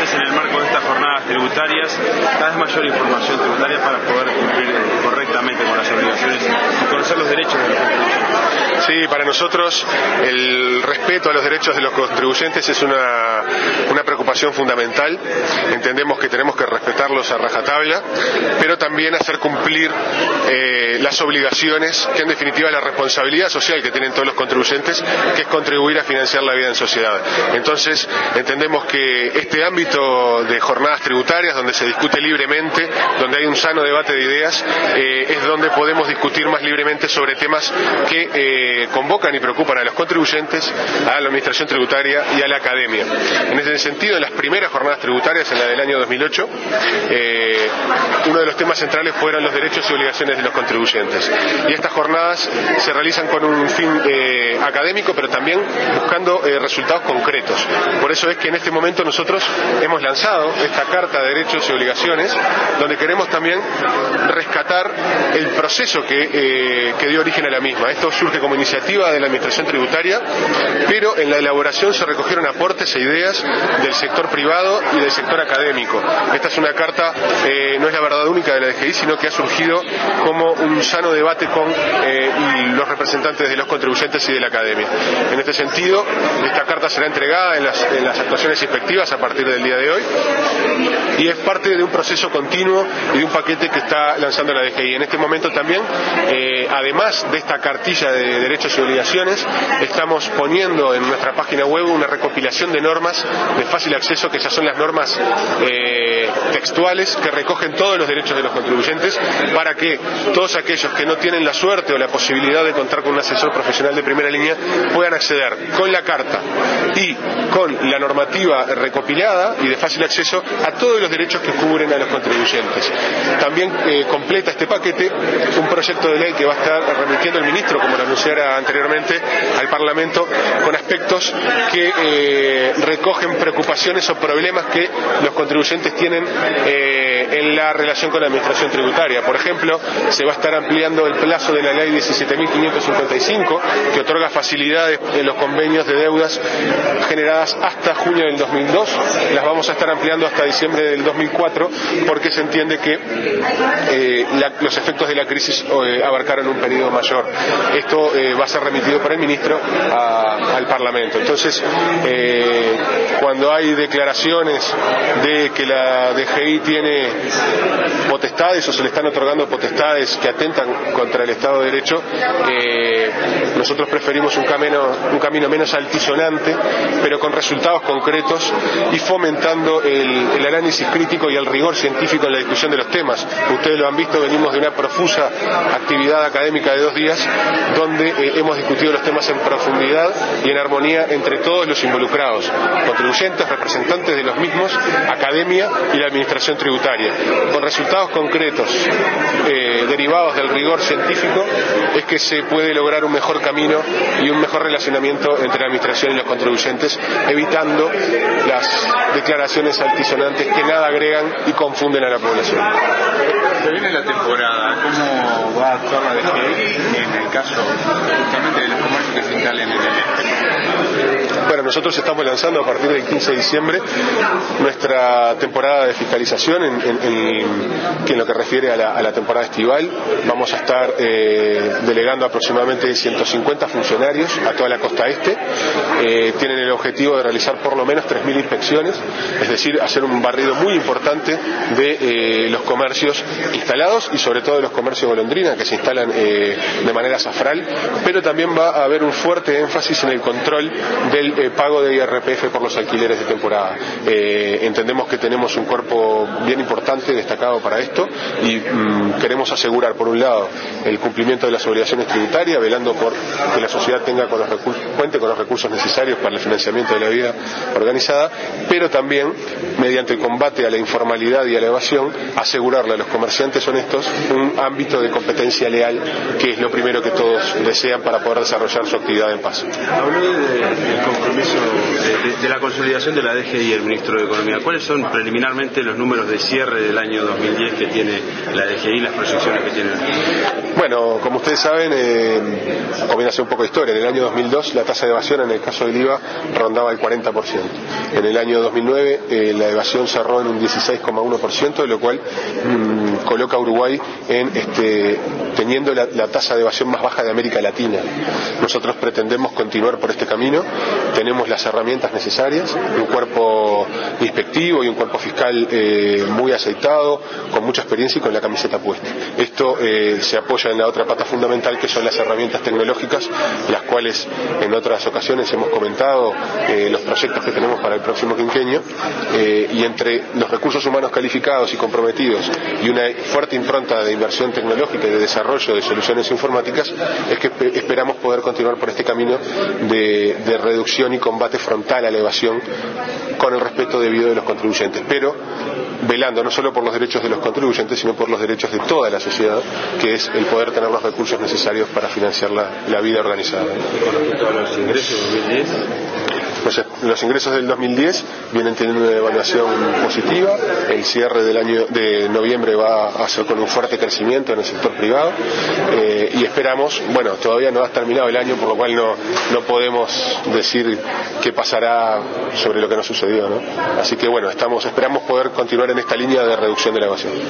contribuyentes en el marco de estas jornadas tributarias cada vez mayor información tributaria para poder cumplir correctamente con las obligaciones y conocer los derechos de los contribuyentes. Sí, para nosotros el respeto a los derechos de los contribuyentes es una preocupación fundamental. Entendemos que tenemos que respetarlos a rajatabla, pero también hacer cumplir las obligaciones, que en definitiva es la responsabilidad social que tienen todos los contribuyentes, que es contribuir a financiar la vida en sociedad. Entonces, entendemos que este ámbito de jornadas tributarias, donde se discute libremente, donde hay un sano debate de ideas, es donde podemos discutir más libremente sobre temas que convocan y preocupan a los contribuyentes, a la administración tributaria y a la academia. En ese sentido, en las primeras jornadas tributarias, en la del año 2008, uno de los temas centrales fueron los derechos y obligaciones de los contribuyentes. Y estas jornadas se realizan con un fin académico, pero también buscando resultados concretos. Por eso es que en este momento nosotros hemos lanzado esta Carta de Derechos y Obligaciones, donde queremos también rescatar el proceso que dio origen a la misma. Esto surge como iniciativa de la Administración Tributaria, pero en la elaboración se recogieron aportes e ideas del sector privado y del sector académico. Esta es una carta, no es la verdad única de la DGI, sino que ha surgido como un sano debate con los representantes de los contribuyentes y de la academia. En este sentido, esta carta será entregada en las actuaciones inspectivas a partir del día de hoy y es parte de un proceso continuo y de un paquete que está lanzando la DGI. En este momento también, además de esta cartilla de derechos y obligaciones, estamos poniendo en nuestra página web una recopilación de normas de fácil acceso, que esas son las normas textuales que recogen todos los derechos de los contribuyentes, para que todos aquellos que no tienen la suerte o la posibilidad de contar con un asesor profesional de primera línea puedan acceder con la carta y con la normativa recopilada y de fácil acceso a todos los derechos que cubren a los contribuyentes. También completa este paquete un proyecto de ley que va a estar remitiendo el ministro, como lo anunciara anteriormente, al Parlamento, con aspectos que recogen preocupaciones o problemas que los contribuyentes tienen en la relación con la administración tributaria. Por ejemplo, se va a estar ampliando el plazo de la ley 17.555, que otorga facilidades en los convenios de deudas generadas hasta junio del 2002. Las vamos a estar ampliando hasta diciembre del 2004, porque se entiende que los efectos de la crisis abarcaron un periodo mayor. Esto va a ser remitido por el ministro al Parlamento. Entonces, cuando hay declaraciones de que la DGI tiene potestades o se le están otorgando potestades que atentan contra el Estado de Derecho, nosotros preferimos un camino menos altisonante, pero con resultados concretos y fomentando el análisis crítico y el rigor científico en la discusión de los temas. Ustedes lo han visto, venimos de una profusa actividad académica de 2 días, donde hemos discutido los temas en profundidad y en armonía entre todos los involucrados, contribuyentes, representantes de los mismos, academia y la administración tributaria. Con resultados concretos derivados del rigor científico es que se puede lograr un mejor camino y un mejor relacionamiento entre la administración y los contribuyentes, evitando las declaraciones altisonantes que nada agregan y confunden a la población. Se viene la temporada, ¿cómo va a actuar la DGI en el caso justamente de los comercios que se instalen en el este? Bueno, nosotros estamos lanzando a partir del 15 de diciembre nuestra temporada de fiscalización que en lo que refiere a la temporada estival. Vamos a estar delegando aproximadamente 150 funcionarios a toda la costa este. Tienen el objetivo de realizar por lo menos 3.000 inspecciones, es decir, hacer un barrido muy importante de los comercios instalados y sobre todo de los comercios golondrina que se instalan de manera azafral, pero también va a haber un fuerte énfasis en el control del pago de IRPF por los alquileres de temporada. Entendemos que tenemos un cuerpo bien importante, destacado para esto, y queremos asegurar, por un lado, el cumplimiento de las obligaciones tributarias, velando por que la sociedad cuente con los recursos necesarios para el financiamiento de la vida organizada, pero también, mediante el combate a la informalidad y a la evasión, asegurarle a los comerciantes honestos un ámbito de competencia leal, que es lo primero que todos desean para poder desarrollar su actividad en paz. Habló de el compromiso de la consolidación de la DGI y el Ministro de Economía. ¿Cuáles son preliminarmente los números de cierre del año 2010 que tiene la DGI y las proyecciones que tiene? Bueno, como ustedes saben, conviene hacer un poco de historia. En el año 2002 la tasa de evasión en el caso del IVA rondaba el 40%. En el año 2009 la evasión cerró en un 16,1%, de lo cual coloca a Uruguay teniendo la tasa de evasión más baja de América Latina. Nosotros pretendemos continuar por este camino, tenemos las herramientas necesarias, un cuerpo inspectivo y un cuerpo fiscal muy aceitado, con mucha experiencia y con la camiseta puesta. Esto se apoya en la otra pata fundamental, que son las herramientas tecnológicas, las cuales en otras ocasiones hemos comentado los proyectos que tenemos para el próximo quinquenio, y entre los recursos humanos calificados y comprometidos y una fuerte impronta de inversión tecnológica y de desarrollo de soluciones informáticas, es que esperamos poder continuar por este camino de reducción y combate frontal a la evasión, con el respeto debido de los contribuyentes, pero velando no solo por los derechos de los contribuyentes, sino por los derechos de toda la sociedad, que es el poder tener los recursos necesarios para financiar la vida organizada. Con respecto a los ingresos de 2010, los ingresos del 2010 vienen teniendo una evaluación positiva. El cierre del año de noviembre va a ser con un fuerte crecimiento en el sector privado, y esperamos, bueno, todavía no ha terminado el año, por lo cual no podemos decir qué pasará sobre lo que nos sucedió, ¿no? Así que bueno, esperamos poder continuar en esta línea de reducción de la evasión.